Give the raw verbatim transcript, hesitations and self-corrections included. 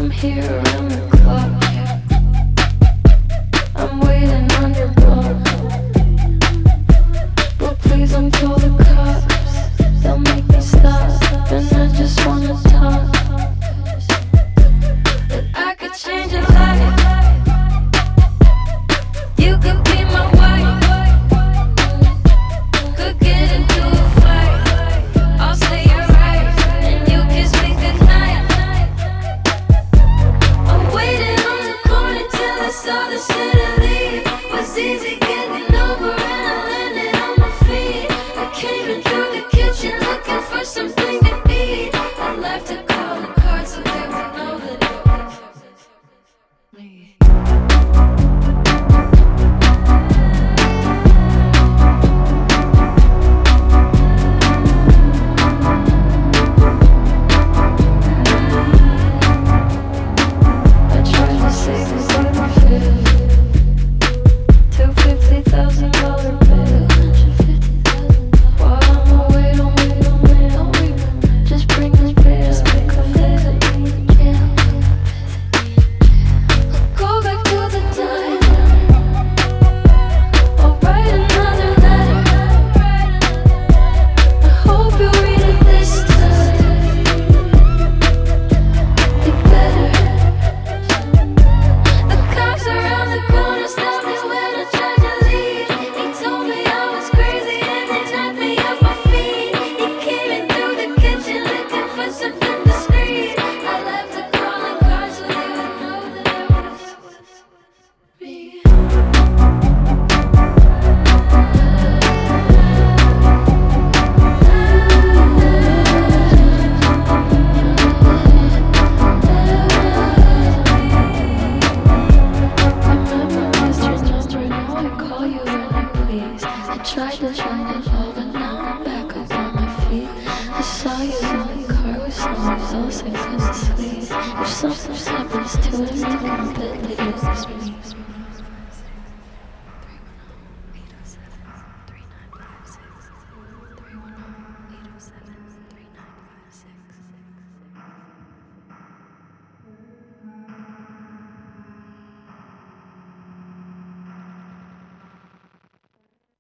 Tried to shine it all, but now I'm back up on my feet. I saw you in the car with someone else, I couldn't sleep. If something happens to us, then I bet that you'll miss me.